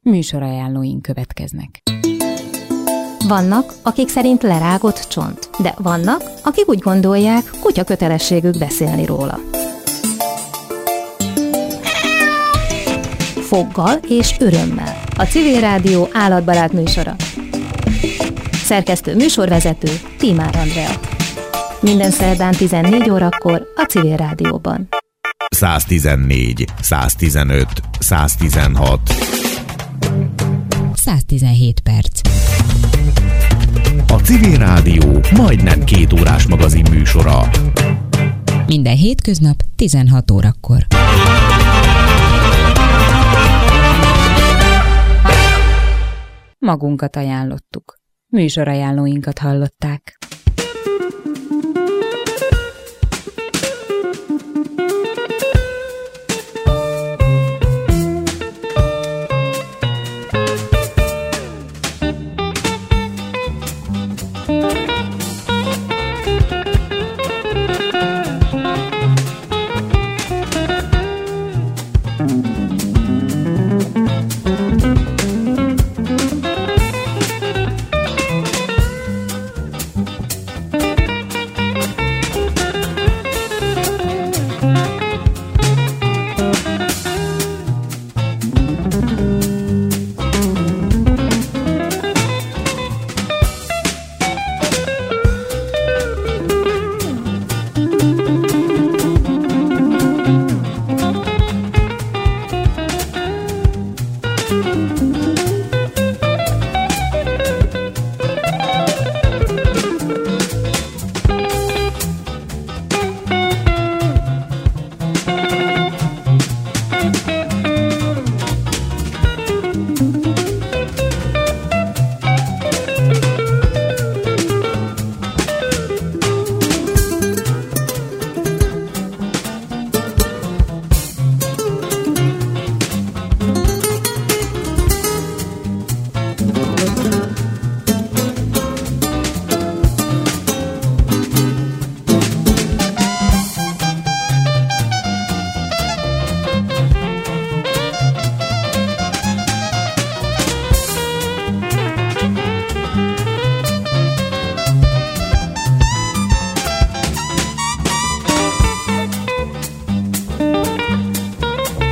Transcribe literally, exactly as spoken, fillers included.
Műsorajánlóink következnek. Vannak, akik szerint lerágott csont, de vannak, akik úgy gondolják, kutya kötelességük beszélni róla. Foggal és örömmel. A Civil Rádió állatbarát műsora. Szerkesztő műsorvezető Tímár Andrea. Minden szerdán tizennégy órakor a Civil Rádióban. száztizennégy, száztizenöt, száztizenhat. száztizenhét perc. A Civil Rádió majdnem két órás magazin műsora. Minden hétköznap tizenhat órakor. Magunkat ajánlottuk. Műsorajánlóinkat hallották.